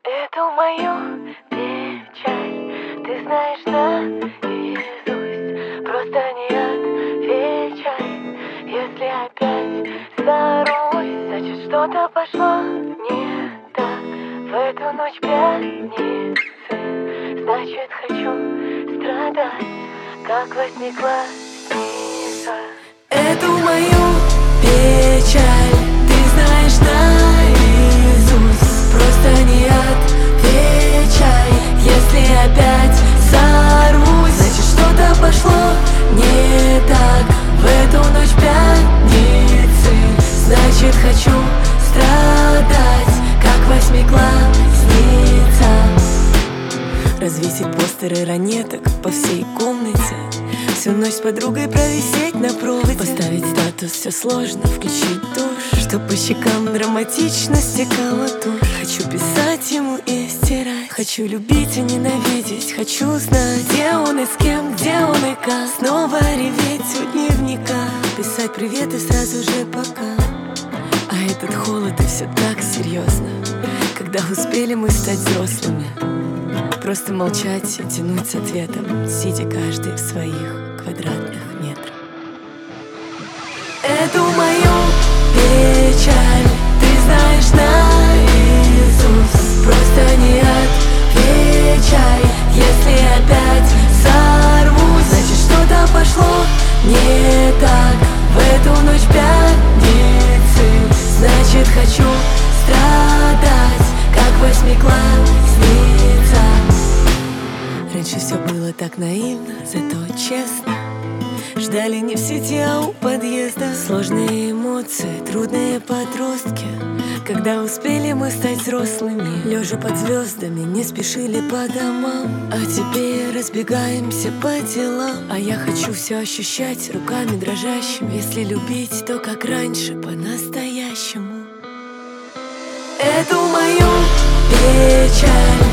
Эту мою печаль ты знаешь наизусть. Просто не отвечай, если опять зарусь. Значит, что-то пошло не так в эту ночь пятницы. Значит, хочу страдать, как во сне классника. Эту мою печаль ты знаешь наизусть. Просто не отвечай, если опять зарвусь. Значит, что-то пошло не так в эту ночь пятницы. Значит, хочу страдать, как восьмиклассница. Развесить постеры ранеток по всей комнате, всю ночь с подругой провисеть на проводе, поставить статус «все сложно», включить душ, чтоб по щекам драматично стекала тушь. Хочу писать ему и стирать, хочу любить и ненавидеть, хочу знать, где он и с кем, где он и как. Снова реветь у дневника, писать привет и сразу же пока. А этот холод и все так серьезно. Когда успели мы стать взрослыми? Просто молчать и тянуть с ответом, сидя каждый в своих квадратных метрах. Эту мою печаль ты знаешь наизусть. Просто не отвечай, если опять сорвусь. Значит, что-то пошло не так в эту ночь пятницы. Значит, хочу страдать, как восьмиклассница. Раньше все было так наивно, зато честно. Ждали не в сети, а у подъезда. Сложные эмоции, трудные подростки. Когда успели мы стать взрослыми, лежа под звездами, не спешили по домам. А теперь разбегаемся по делам. А я хочу все ощущать руками дрожащими. Если любить, то как раньше, по-настоящему. Эту мою печаль